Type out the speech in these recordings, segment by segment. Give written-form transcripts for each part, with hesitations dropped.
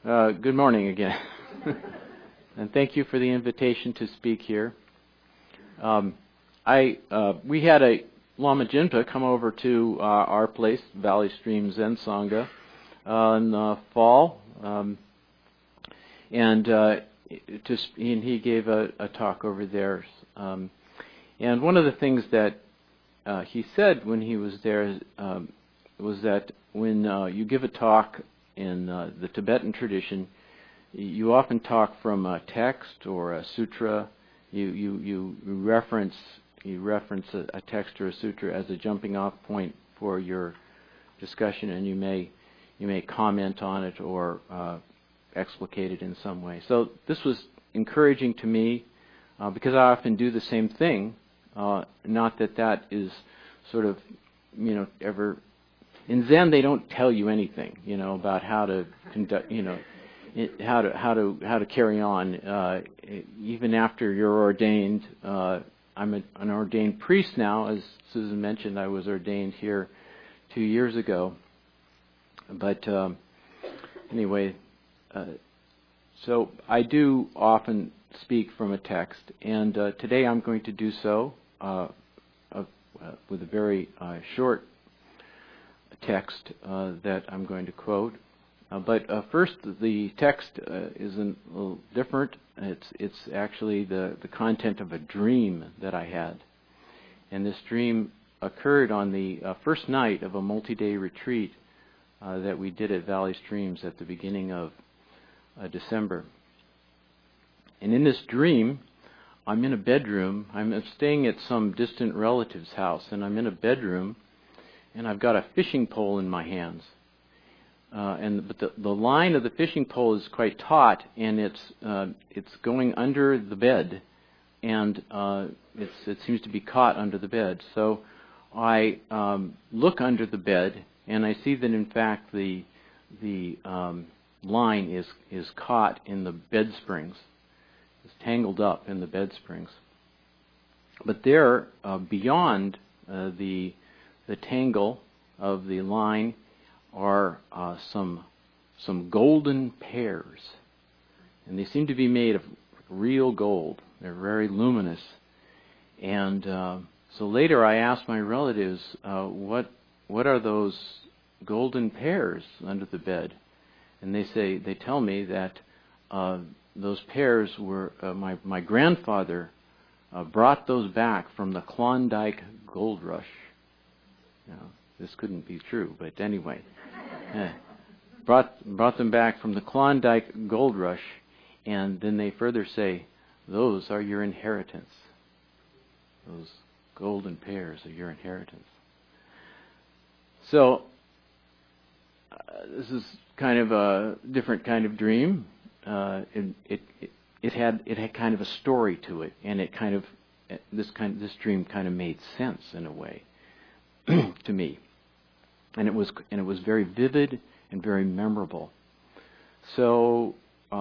Good morning again. And thank you for the invitation to speak here. We had a Lama Jinpa come over to our place, Valley Stream Zen Sangha, in the fall, and he gave a talk over there. And one of the things that he said when he was there was that when you give a talk in the Tibetan tradition, you often talk from a text or a sutra. You reference a text or a sutra as a jumping off point for your discussion, and you may comment on it or explicate it in some way. So this was encouraging to me because I often do the same thing. Not that is sort of ever. In Zen, they don't tell you anything, about how to conduct, how to carry on. Even after you're ordained, I'm an ordained priest now. As Susan mentioned, I was ordained here 2 years ago. But anyway, so I do often speak from a text, and today I'm going to do so with a very short text that I'm going to quote. But first, the text is a little different. It's actually the content of a dream that I had. And this dream occurred on the first night of a multi-day retreat that we did at Valley Streams at the beginning of December. And in this dream, I'm in a bedroom. I'm staying at some distant relative's house, and I'm in a bedroom, and I've got a fishing pole in my hands. But the line of the fishing pole is quite taut, and it's going under the bed, and it seems to be caught under the bed. So I look under the bed, and I see that in fact the line is caught in the bed springs. It's tangled up in the bed springs. But there, beyond the tangle of the line, are some golden pears, and they seem to be made of real gold. They're very luminous. And so later I asked my relatives, what are those golden pears under the bed? And they tell me that those pears were my grandfather brought those back from the Klondike Gold Rush. Now, this couldn't be true, but anyway. Brought them back from the Klondike Gold Rush, and then they further say, those are your inheritance. Those golden pears are your inheritance. So, this is kind of a different kind of dream. It had kind of a story to it, and this dream kind of made sense in a way to me. And it was very vivid and very memorable. So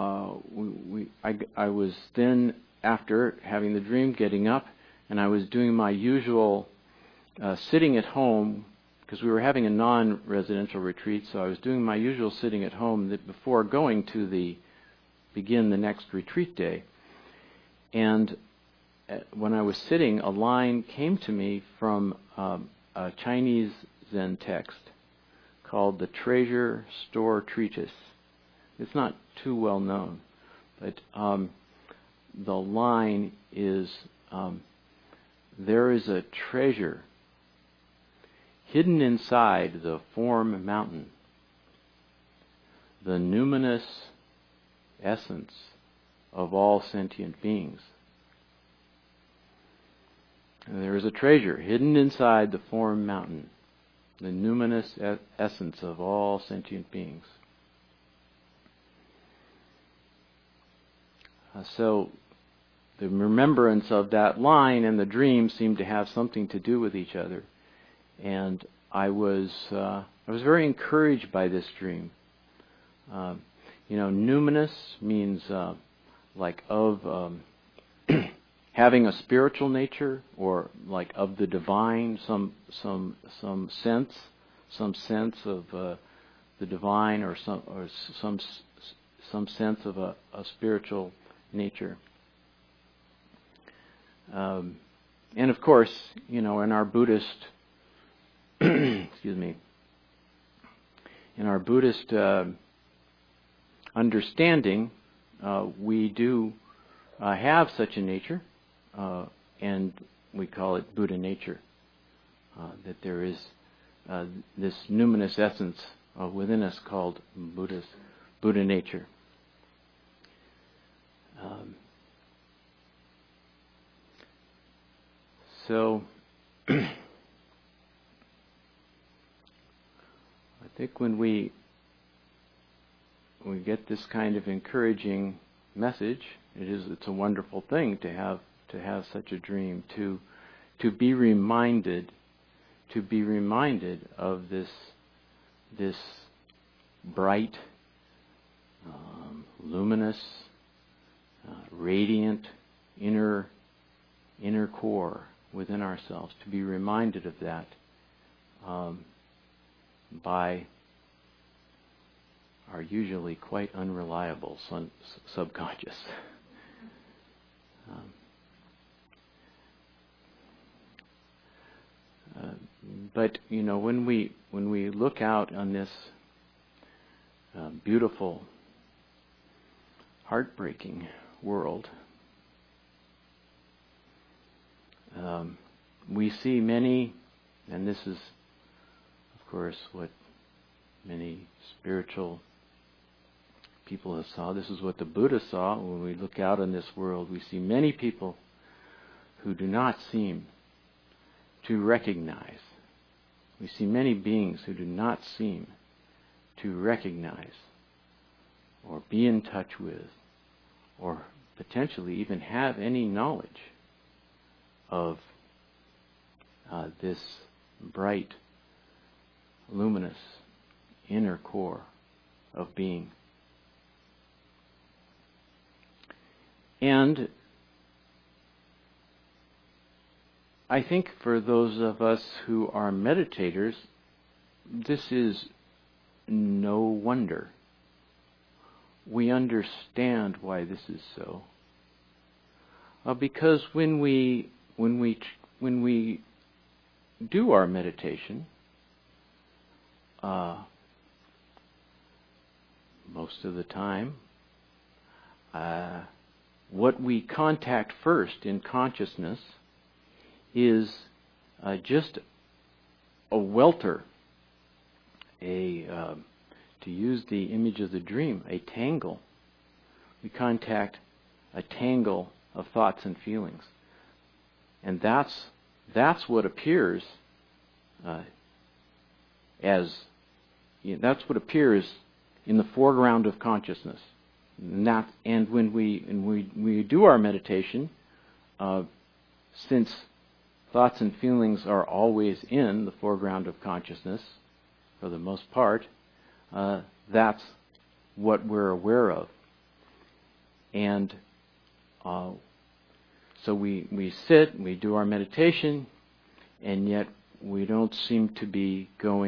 I was then, after having the dream, getting up, and I was doing my usual sitting at home, because we were having a non-residential retreat. So I was doing my usual sitting at home before going to begin the next retreat day. And when I was sitting, a line came to me from a Chinese Zen text called the Treasure Store Treatise. It's not too well known, but the line is, there is a treasure hidden inside the form mountain, the numinous essence of all sentient beings. And there is a treasure hidden inside the form mountain, the numinous essence of all sentient beings. So the remembrance of that line and the dream seemed to have something to do with each other, and I was very encouraged by this dream. Numinous means like of having a spiritual nature, or like of the divine, some sense of the divine, or some some sense of a spiritual nature. And of course, in our Buddhist, excuse me, in our Buddhist understanding, we do have such a nature, and we call it Buddha nature. That there is this numinous essence within us called Buddha nature. So, I think when we get this kind of encouraging message, it's a wonderful thing to have such a dream, to be reminded of this bright, luminous, radiant inner core within ourselves, to be reminded of that by our usually quite unreliable subconscious. But when we look out on this beautiful, heartbreaking world, we see many, and this is, of course, what many spiritual people have saw. This is what the Buddha saw. When we look out on this world, we see many people who do not seem to recognize. We see many beings who do not seem to recognize or be in touch with or potentially even have any knowledge of this bright, luminous inner core of being. And I think for those of us who are meditators, this is no wonder. We understand why this is so. Because when we do our meditation, most of the time, what we contact first in consciousness is just a welter, to use the image of the dream, a tangle. We contact a tangle of thoughts and feelings, and that's what appears that's what appears in the foreground of consciousness. And when we do our meditation, since thoughts and feelings are always in the foreground of consciousness, for the most part, that's what we're aware of. And so we sit, we do our meditation, and yet we don't seem to be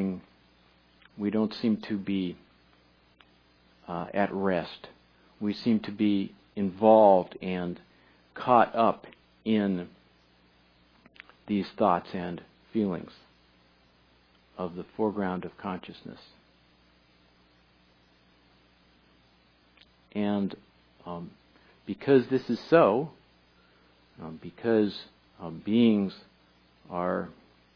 at rest. We seem to be involved and caught up in these thoughts and feelings of the foreground of consciousness. And because this is so, because beings are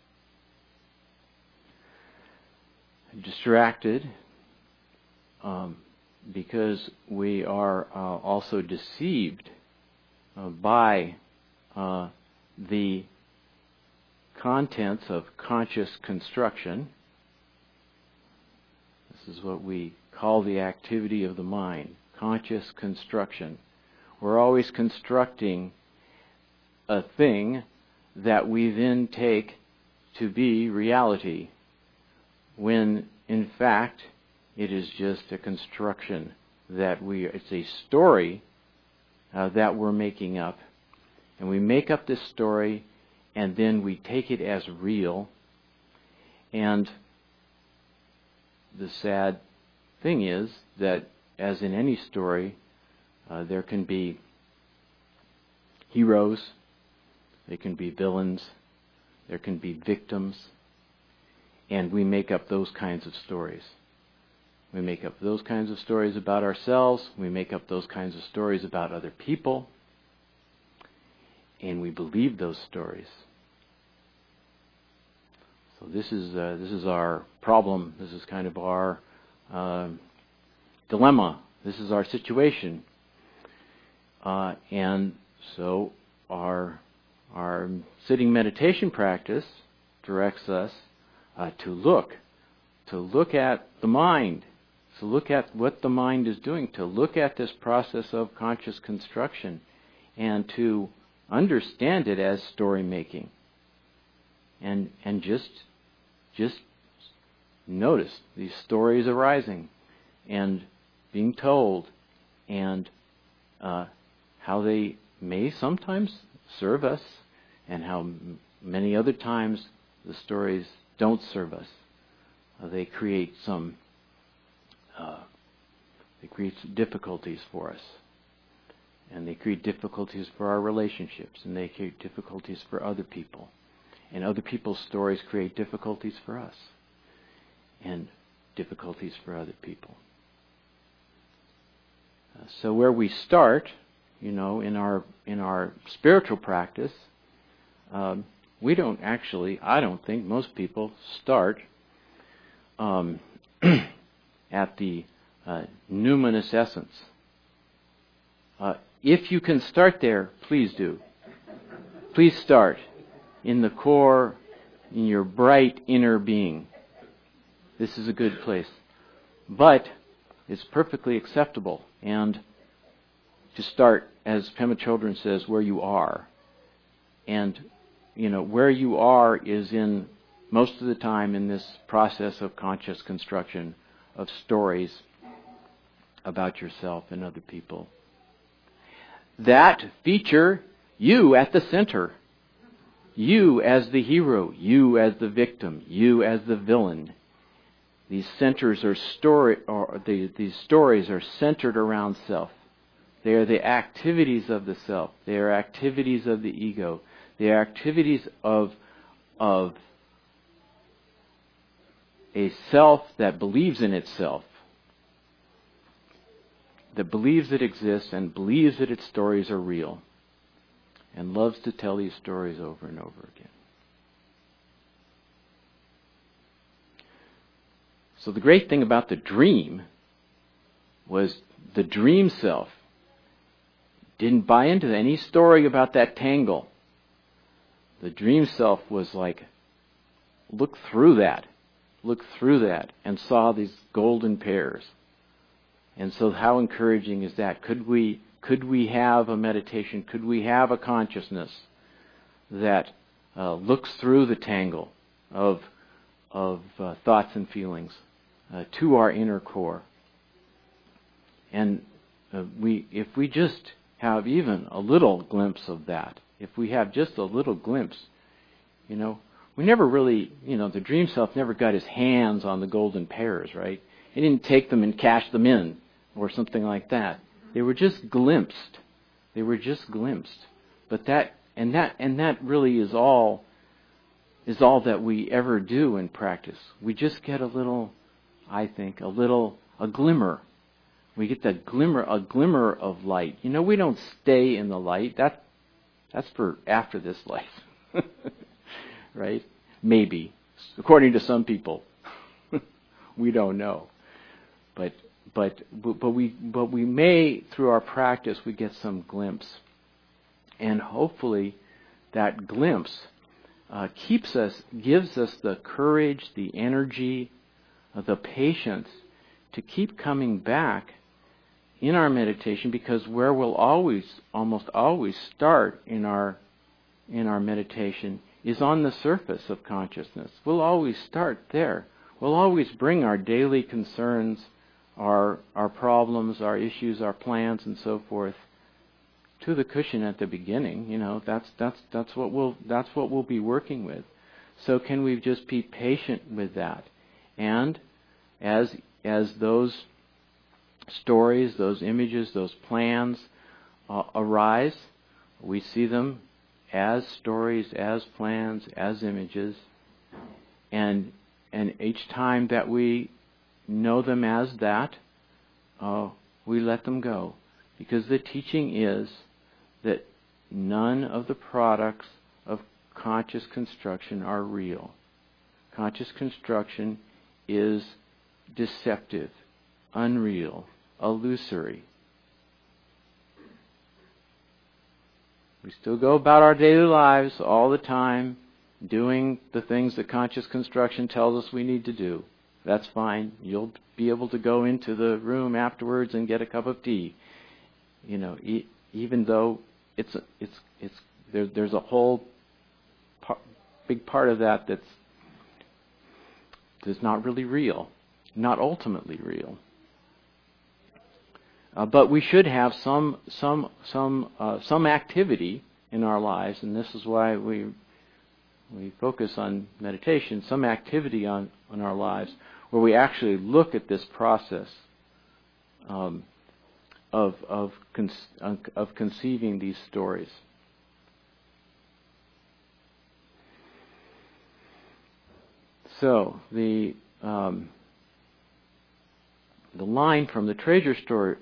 distracted, because we are also deceived by the contents of conscious construction. This is what we call the activity of the mind, conscious construction. We're always constructing a thing that we then take to be reality, when in fact it is just a construction it's a story that we're making up. And we make up this story, and then we take it as real. And the sad thing is that as in any story, there can be heroes, there can be villains, there can be victims, and we make up those kinds of stories. We make up those kinds of stories about ourselves, we make up those kinds of stories about other people, and we believe those stories. So this is our problem. This is kind of our dilemma. This is our situation, and so our sitting meditation practice directs us to look at the mind, to look at what the mind is doing, to look at this process of conscious construction, and to understand it as story making, and just notice these stories arising and being told, and how they may sometimes serve us, and how many other times the stories don't serve us. They create some difficulties for us, and they create difficulties for our relationships, and they create difficulties for other people, and other people's stories create difficulties for us, and difficulties for other people. So where we start, in our spiritual practice, we don't actually, I don't think most people start at the numinous essence. If you can start there, please do. Please start in the core, in your bright inner being. This is a good place. But it's perfectly acceptable, and to start, as Pema Chodron says, where you are. And, where you are is in, most of the time, in this process of conscious construction of stories about yourself and other people. That feature you at the center. You as the hero, you as the victim, you as the villain. These centers are these stories are centered around self. They are the activities of the self. They are activities of the ego. They are activities of a self that believes in itself, that believes it exists and believes that its stories are real, and loves to tell these stories over and over again. So the great thing about the dream was the dream self didn't buy into any story about that tangle. The dream self was like, look through that, and saw these golden pairs. And so how encouraging is that? Could we have a meditation, could we have a consciousness that looks through the tangle of thoughts and feelings to our inner core? And if we just have even a little glimpse of that, if we have just a little glimpse, we never really, the dream self never got his hands on the golden pairs, right? He didn't take them and cash them in or something like that. They were just glimpsed. But that really is all that we ever do in practice. We just get a little, I think, a glimmer. We get that a glimmer of light. We don't stay in the light. That's for after this life. Right? Maybe. According to some people. We don't know. But we may, through our practice, we get some glimpse. And hopefully that glimpse gives us the courage, the energy, the patience to keep coming back in our meditation, because where we'll almost always start in our meditation is on the surface of consciousness. We'll always start there. We'll always bring our daily concerns, our problems, our issues, our plans, and so forth to the cushion at the beginning. That's what we'll be working with. So can we just be patient with that? And as stories, those images, those plans arise. We see them as stories, as plans, as images, and each time that we know them as that, we let them go, because the teaching is that none of the products of conscious construction are real. Conscious construction is deceptive, unreal, illusory. We still go about our daily lives all the time doing the things that conscious construction tells us we need to do. That's fine. You'll be able to go into the room afterwards and get a cup of tea. Even though there's a whole big part of that that's not really real, not ultimately real. But we should have some activity in our lives, and this is why we focus on meditation. Some activity on our lives where we actually look at this process of conceiving these stories. So the line from the Treasure Store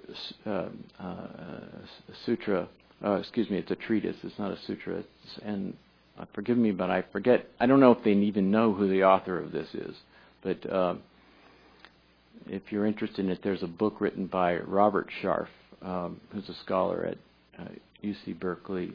Sutra, it's a treatise, it's not a sutra, and forgive me, but I forget, I don't know if they even know who the author of this is, but if you're interested in it, there's a book written by Robert Sharf, who's a scholar at UC Berkeley,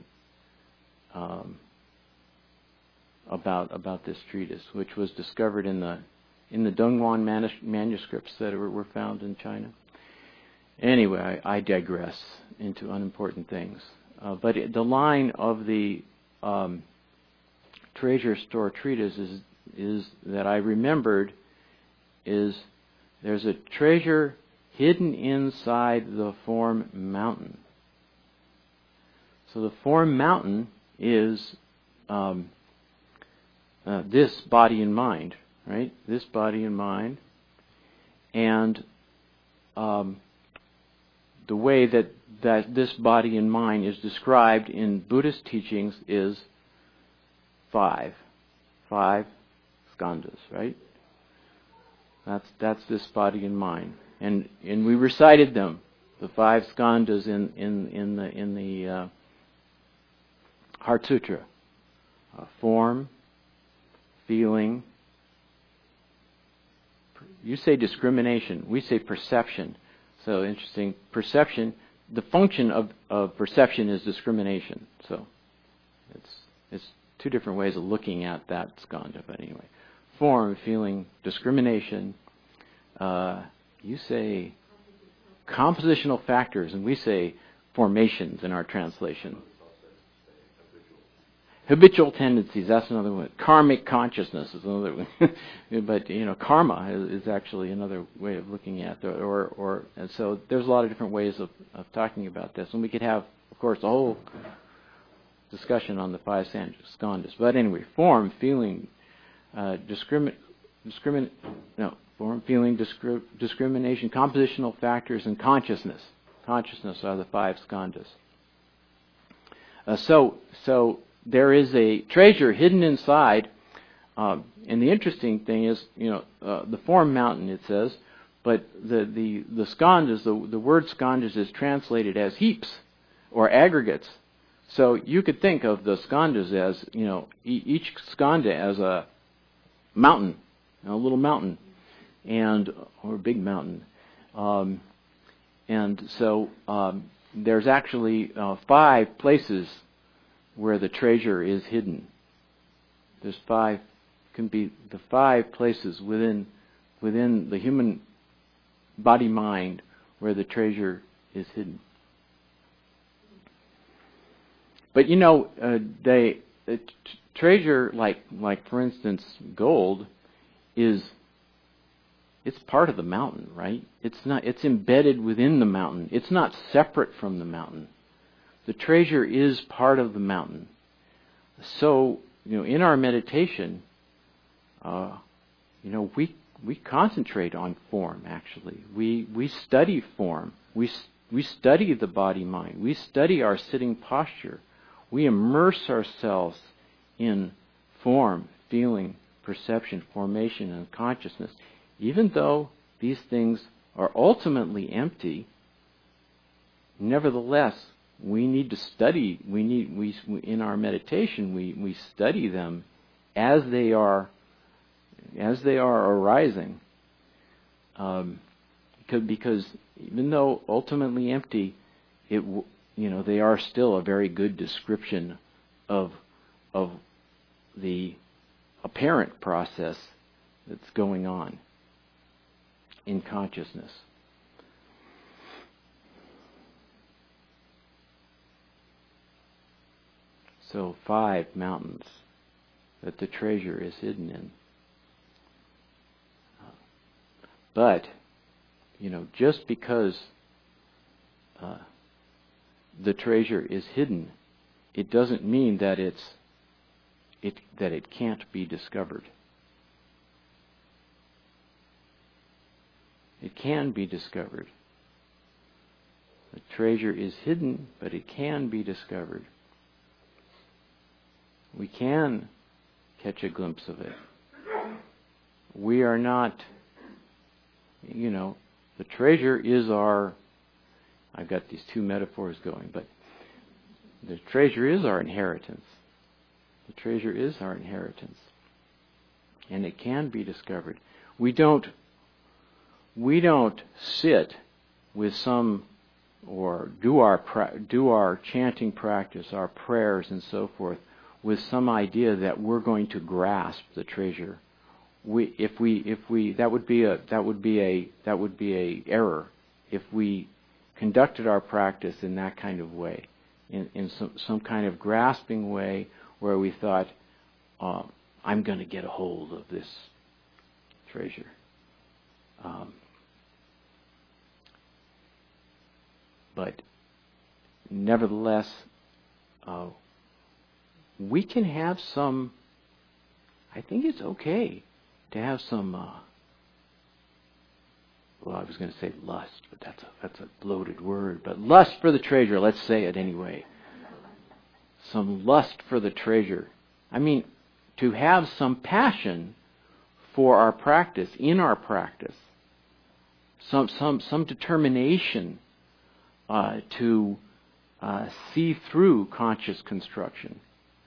about this treatise, which was discovered in the Donghuan manuscripts that were found in China. Anyway, I digress into unimportant things. But the line of the Treasure Store treatise is that I remembered is there's a treasure hidden inside the form mountain. So the form mountain is this body and mind. Right? This body and mind. And the way that this body and mind is described in Buddhist teachings is five skandhas, right? That's this body and mind. And we recited them, the 5 skandhas in the Heart Sutra. Form, feeling. You say discrimination. We say perception. So interesting. Perception. The function of perception is discrimination. So it's 2 different ways of looking at that skandha. But anyway, form, feeling, discrimination. You say compositional factors, and we say formations in our translation. Habitual tendencies, that's another one. Karmic consciousness is another one. But, karma is actually another way of looking at it. And so there's a lot of different ways of talking about this. And we could have, of course, a whole discussion on the 5 skandhas. But anyway, form, feeling, discrimination, compositional factors, and consciousness. Consciousness are the 5 skandhas. So there is a treasure hidden inside, and the interesting thing is, the form mountain, it says, but the skandhas, the word skandhas is translated as heaps or aggregates. So you could think of the skandhas as, each skandha as a mountain, a little mountain, or a big mountain, and so there's actually 5 places where the treasure is hidden. There's 5, can be the 5 places within the human body mind where the treasure is hidden. But the treasure, like for instance, gold, it's part of the mountain, right? It's embedded within the mountain. It's not separate from the mountain. The treasure is part of the mountain. So, in our meditation, we concentrate on form, actually. We study form. We study the body-mind. We study our sitting posture. We immerse ourselves in form, feeling, perception, formation, and consciousness. Even though these things are ultimately empty, nevertheless, we need to study. We in our meditation, we study them as they are arising. Because even though ultimately empty, they are still a very good description of the apparent process that's going on in consciousness. So 5 mountains that the treasure is hidden in. But, just because the treasure is hidden, it doesn't mean that it can't be discovered. It can be discovered. The treasure is hidden, but it can be discovered. We can catch a glimpse of it. We are not, the treasure is I've got these 2 metaphors going, but the treasure is our inheritance. The treasure is our inheritance. And it can be discovered. We don't sit with some, or do our chanting practice, our prayers and so forth, with some idea that we're going to grasp the treasure. That would be a error if we conducted our practice in that kind of way, in some kind of grasping way where we thought, I'm going to get a hold of this treasure. But nevertheless, we can have some, I think it's okay to have some, I was going to say lust, but that's a loaded word. But lust for the treasure, let's say it anyway. Some lust for the treasure. I mean, to have some passion for our practice, in our practice. Some determination to see through conscious construction.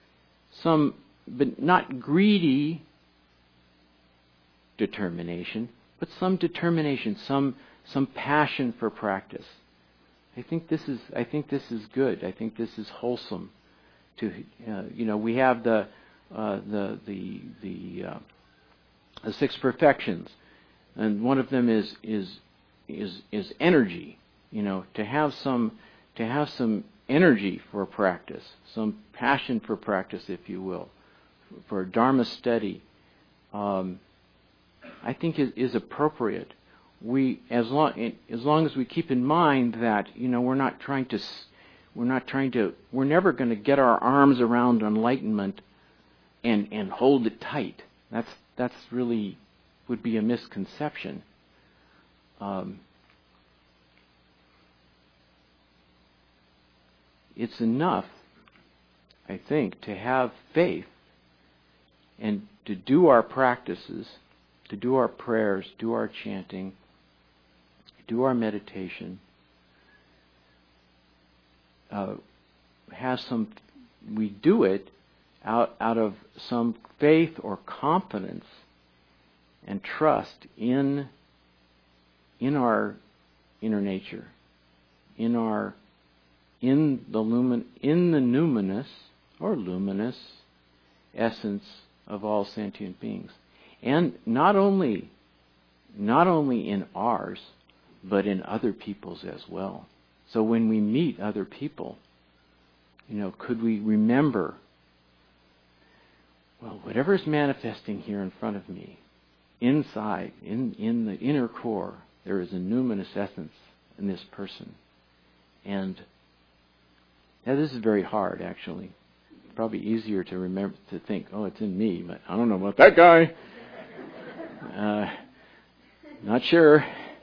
But not greedy determination, but some determination, some passion for practice. I think this is good. I think this is wholesome. We have the 6 perfections, and one of them is energy. To have some energy for practice, some passion for practice, if you will, for Dharma study, I think is appropriate. As long as we keep in mind that we're never going to get our arms around enlightenment and hold it tight. That's really would be a misconception. It's enough, I think, to have faith and to do our practices, to do our prayers, do our chanting, do our meditation. We do it out of some faith or confidence and trust in our inner nature, in the numinous or luminous essence of all sentient beings, and not only in ours, but in other people's as well. So when we meet other people, could we remember, whatever is manifesting here in front of me, inside, in the inner core, there is a numinous essence in this person. And this is very hard, actually. Probably easier to remember, to think, it's in me, but I don't know about that guy. Not sure.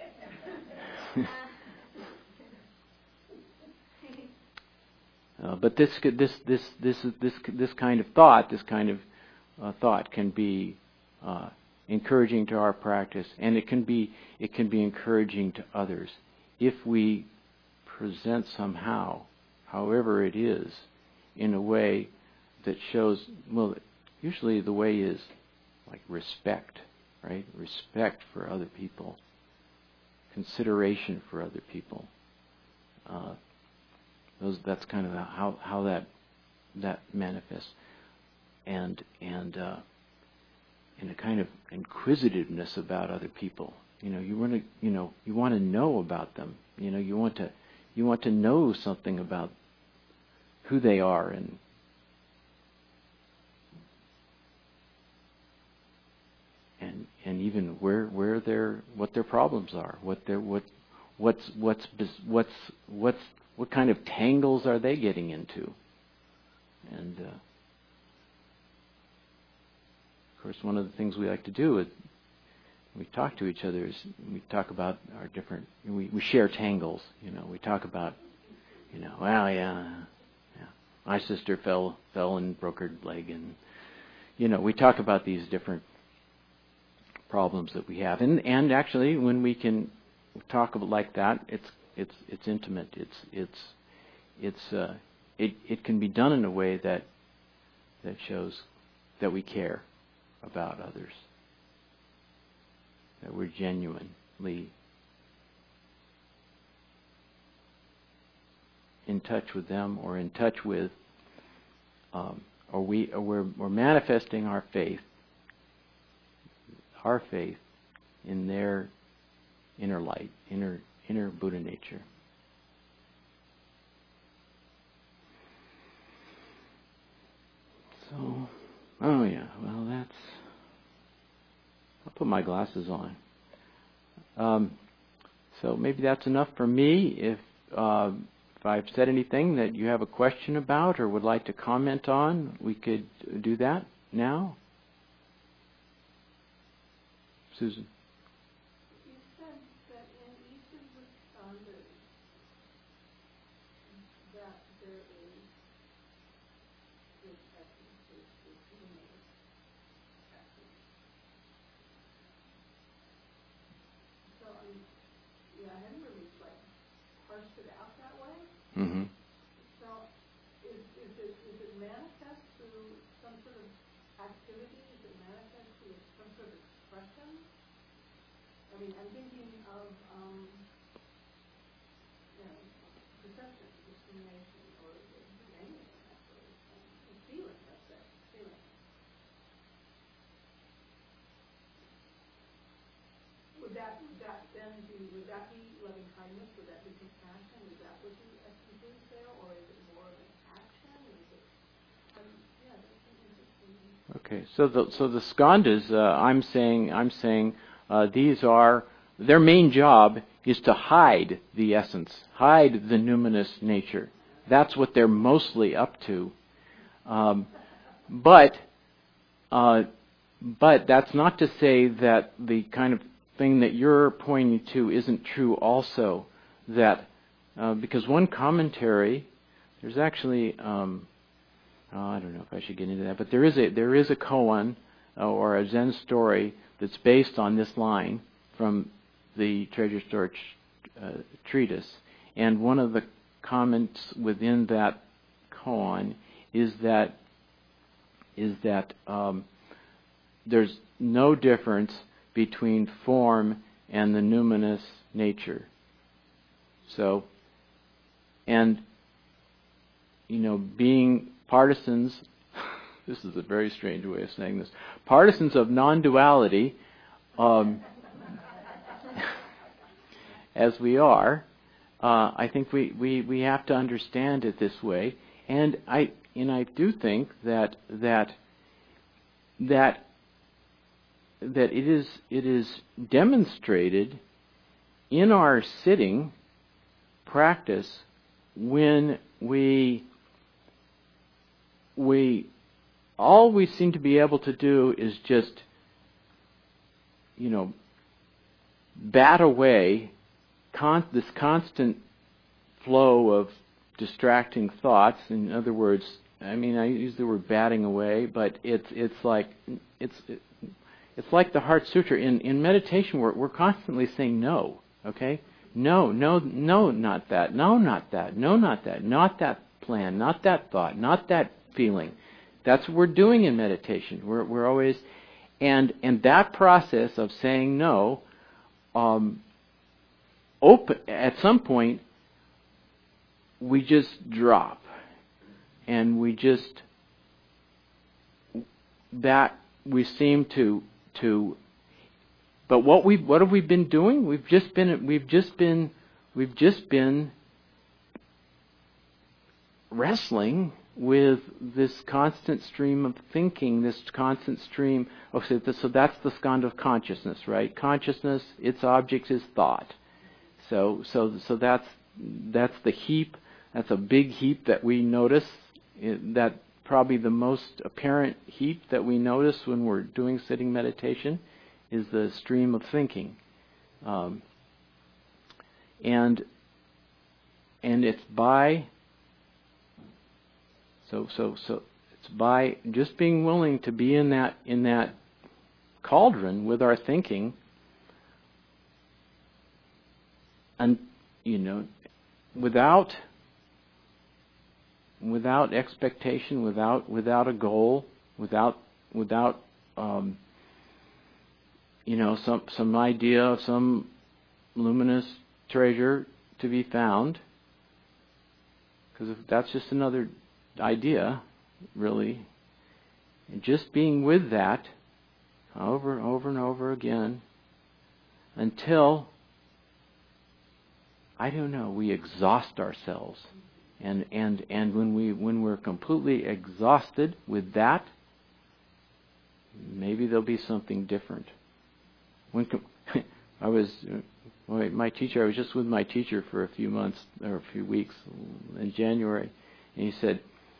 But this kind of thought can be encouraging to our practice, and it can be encouraging to others if we present somehow, however it is, in a way that shows. Well, usually the way is like respect, right? Respect for other people, consideration for other people. That's kind of how that manifests, and a kind of inquisitiveness about other people. You want to know about them. You want to know something about who they are and even what their problems are, what kind of tangles are they getting into, and of course one of the things we like to do is we talk to each other is we talk about our different, we share tangles. We talk about, well, yeah, my sister fell and broke her leg, and we talk about these different problems that we have, and actually when we can talk about like that, it's intimate. It can be done in a way that shows that we care about others, that we're genuinely in touch with them, or in touch with, we're manifesting our faith in their inner light, inner Buddha nature. So, oh yeah, well I'll put my glasses on. So maybe that's enough for me. If I've said anything that you have a question about or would like to comment on, we could do that now. Susan. You said that in each of the skandhas that there is this essence, this luminous essence. So I hadn't really parsed it out that way. Mm-hmm. So is it manifest through some sort of activity? Is it manifest through some sort of expression? I mean, I'm thinking of perception, discrimination, or anything actually, feeling. That's it, feeling. Would that be loving kindness? Would that be compassion? Is that what the essence is there, or is it more of an action? Is it? That's interesting. Okay, so the skandhas, I'm saying these are, their main job is to hide the essence, hide the numinous nature. That's what they're mostly up to. But that's not to say that the kind of thing that you're pointing to isn't true also. That because one commentary, there's actually I don't know if I should get into that, but there is a koan or a Zen story that's based on this line from the Treasure Store treatise, and one of the comments within that koan is that there's no difference between form and the numinous nature. So, and being partisans, this is a very strange way of saying this, partisans of non-duality, as we are, I think we have to understand it this way, and I do think that it is demonstrated in our sitting practice when we all we seem to be able to do is just bat away this constant flow of distracting thoughts. In other words, I mean, I use the word batting away, but it's like the Heart Sutra. In meditation, we're constantly saying no. Okay, no, not that, no, not that, no, not that, not that plan, not that thought, not that feeling. That's what we're doing in meditation. We're always, and that process of saying no, at some point, we just drop, and we seem to. But what have we been doing? We've just been wrestling with this constant stream of thinking, this constant stream of, so that's the skandha of consciousness, right? Consciousness, its object is thought. So that's the heap. That's a big heap that we notice. That probably the most apparent heap that we notice when we're doing sitting meditation is the stream of thinking, and it's by it's by just being willing to be in that cauldron with our thinking, and without expectation, without a goal, without some idea of some luminous treasure to be found, because if that's just another idea, really, and just being with that over and over and over again until, I don't know, we exhaust ourselves. And when we're completely exhausted with that, maybe there'll be something different. I was just with my teacher for a few months or a few weeks in January, and he said,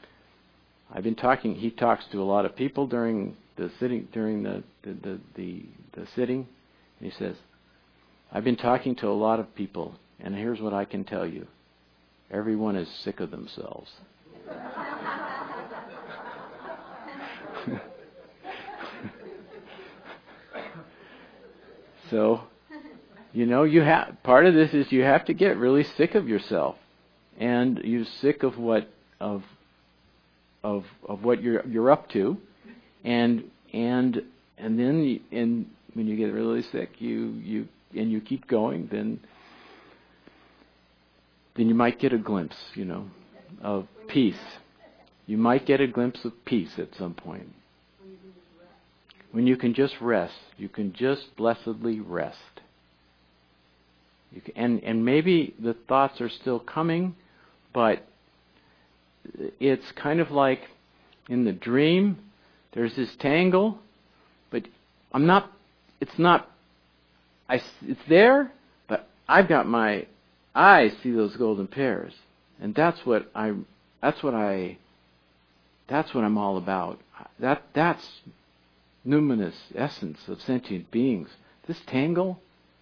he talks to a lot of people during the sitting, the sitting, and he says, I've been talking to a lot of people, and here's what I can tell you. Everyone is sick of themselves. So, part of this is you have to get really sick of yourself, and you're sick of what what you're up to, and then when you get really sick, you keep going, then you might get a glimpse, of peace. You might get a glimpse of peace at some point. When you can just rest. You can just blessedly rest. And maybe the thoughts are still coming, but it's kind of like in the dream, there's this tangle, but it's there, but I've got my eyes see those golden pears. And that's what I'm all about. That's numinous essence of sentient beings. This tangle,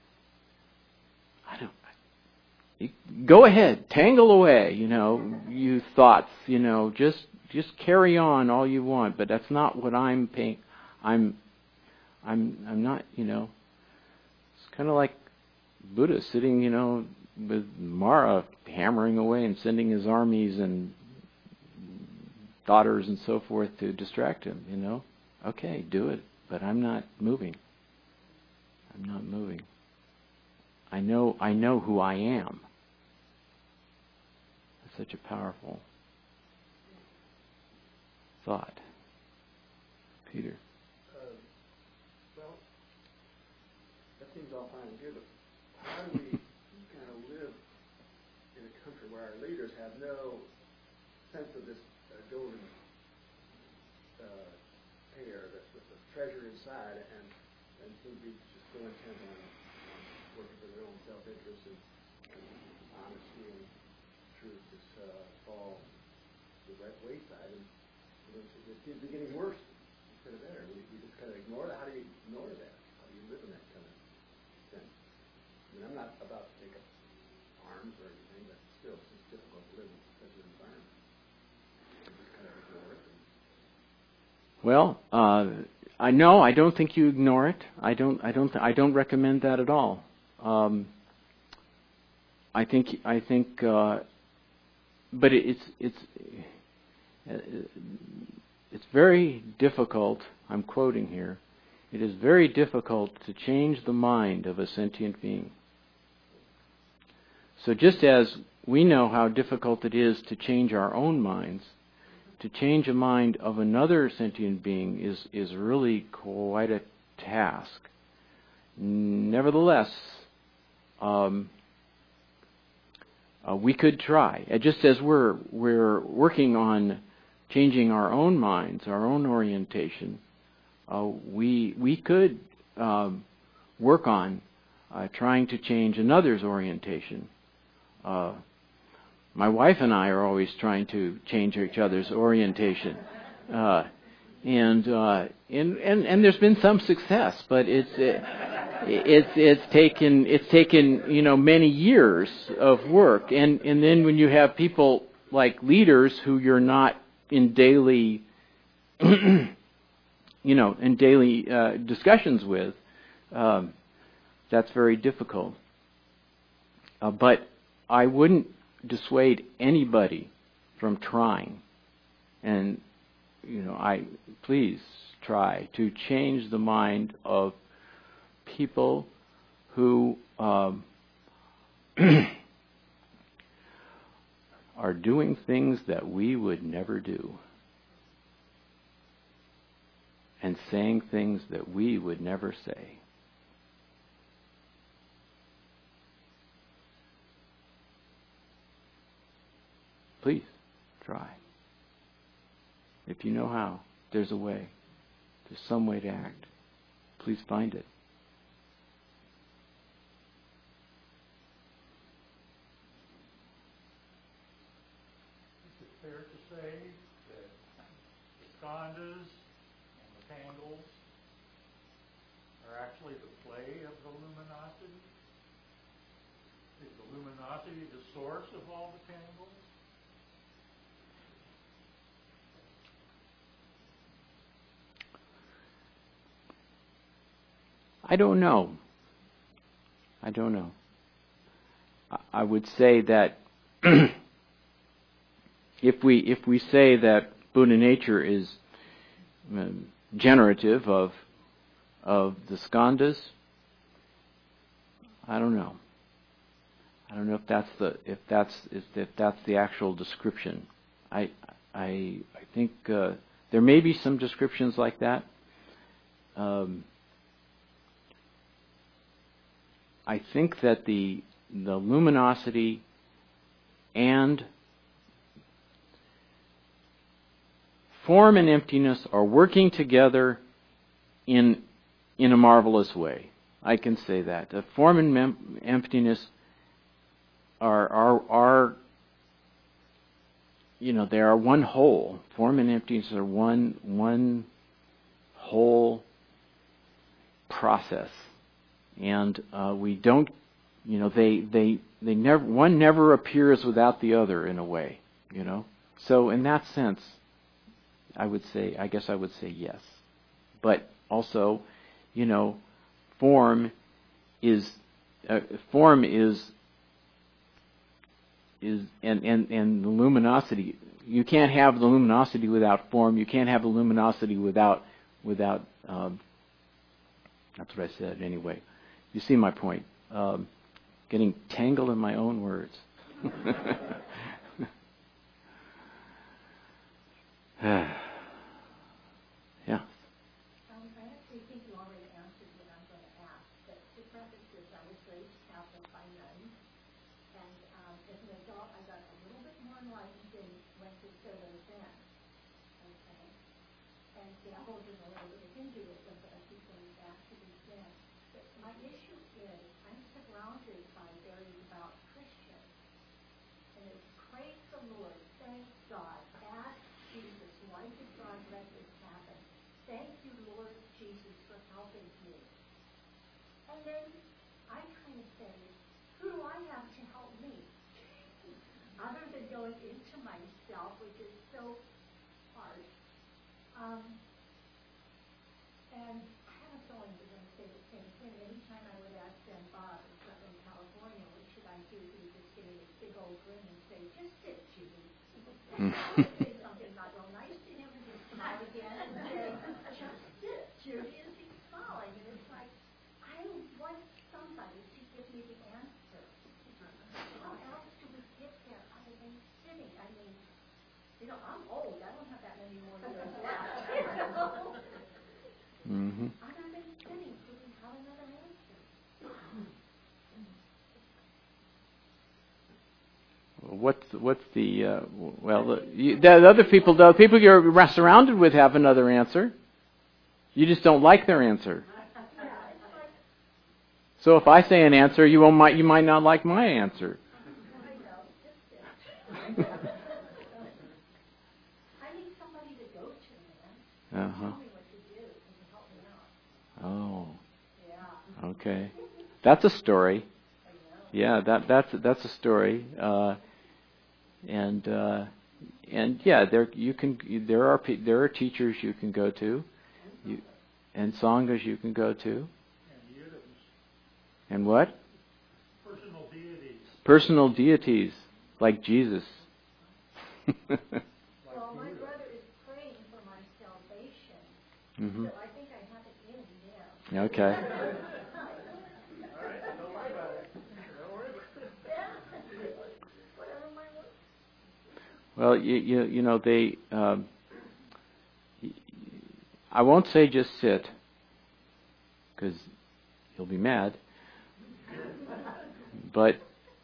go ahead, tangle away, you thoughts, just carry on all you want, but that's not what I'm paying. I'm not, it's kind of like Buddha sitting, with Mara hammering away and sending his armies and daughters and so forth to distract him, Okay, do it, but I'm not moving. I'm not moving. I know who I am. That's such a powerful thought. Peter. Well, that seems all fine and good, but how do we kind of live in a country where our leaders have no sense of this golden pair, the treasure inside, and seem to be just so intent on working for their own self-interest and honesty and truth just fall to the right wayside, and it seems to be getting worse instead of better. We just kind of ignore that. How do you ignore that? How do you live in that kind of sense? mean, I'm not about to take up arms or anything, but still, it's just difficult to live in such an environment. You just kind of ignore it. Well, I know I don't think you ignore it. I don't recommend that at all. I think, but it's very difficult. I'm quoting here. It is very difficult to change the mind of a sentient being. So just as we know how difficult it is to change our own minds, to change a mind of another sentient being is really quite a task. Nevertheless, we could try. Just as we're working on changing our own minds, our own orientation, we could work on trying to change another's orientation. My wife and I are always trying to change each other's orientation, and there's been some success, but it's taken many years of work, and then when you have people like leaders who you're not in daily discussions with, that's very difficult. But I wouldn't dissuade anybody from trying, and please try to change the mind of people who are doing things that we would never do, and saying things that we would never say. Please, try. If you know how, there's a way. There's some way to act. Please find it. Is it fair to say that the skandhas and the tangles are actually the play of the luminosity? Is the luminosity the source of all the tangles? I don't know. I would say that if we say that Buddha nature is generative of the skandhas, I don't know. I don't know if that's the actual description. I think there may be some descriptions like that. I think that the luminosity and form and emptiness are working together in a marvelous way. I can say that. The form and emptiness are they are one whole. Form and emptiness are one whole process. And we don't, they never, one never appears without the other in a way, So in that sense, I guess I would say yes. But also, form is and the luminosity. You can't have the luminosity without form. You can't have the luminosity without. That's what I said anyway. You see my point. Getting tangled in my own words. Yeah. I actually think you already answered what I'm going to ask, but to preface this, I was raised Catholic by nuns, and as an adult, I got a little bit more enlightened and went to Soto Zen. Okay? And dabbled in a little bit of Hinduism, but I keep going back to the Zen. But my issue is, I'm surrounded by very devout Christians, and it's praise the Lord, thank God, ask Jesus, why did God let this happen? Thank you, Lord Jesus, for helping me. And then I kind of say, myself, which is so hard. And I have a feeling they're going to say the same thing. Anytime I would ask them, Bob, in Southern California, what should I do? He would just give me this big old grin and say, just sit, Judy. I would say something not real nice to him and he'd smile again and say, just sit, Judy. And he's smiling. And it's like, I want somebody to give me the answer. How else do we get there other than sitting? I mean, I'm old. I don't have that many more years left. Mm-hmm. Other than sitting, do we have another answer? What's the the other people, the people you're surrounded with, have another answer. You just don't like their answer. So if I say an answer, you might not like my answer. I need somebody to go to, man. Uh-huh. Tell me what to do and help me out. Oh. Yeah. Okay. That's a story. Yeah, that's a story. And yeah, there are teachers you can go to, and sanghas you can go to. And yidams. And what? Personal deities. Personal deities, like Jesus. Well, my brother is praying for my salvation, Mm-hmm. so I think I have it in there. Okay. All right, don't worry about it. Don't worry about it. Whatever my work. Well, you know they. I won't say just sit, because you'll be mad. But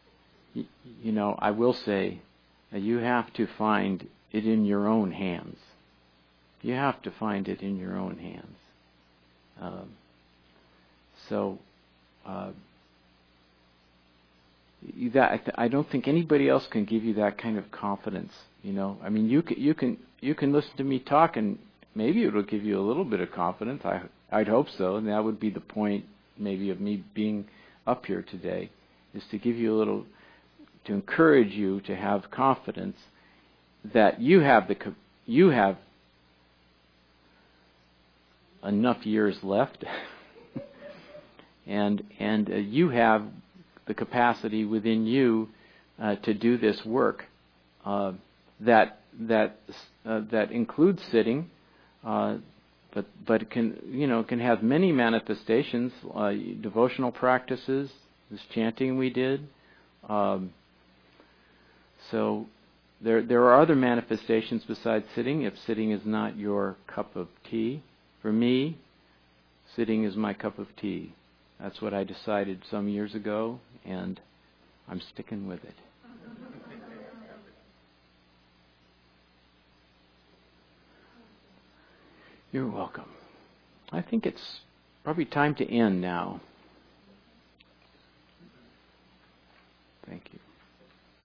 I will say that you have to find it in your own hands. You have to find it in your own hands. I don't think anybody else can give you that kind of confidence. I mean, you can listen to me talk, and maybe it'll give you a little bit of confidence. I'd hope so, and that would be the point, maybe, of me being up here today, is to give you to encourage you to have confidence that you have enough years left, and you have the capacity within you to do this work that includes sitting, but it can have many manifestations, devotional practices, this chanting we did. So there are other manifestations besides sitting. If sitting is not your cup of tea, for me, sitting is my cup of tea. That's what I decided some years ago, and I'm sticking with it. You're welcome. I think it's probably time to end now. Thank you.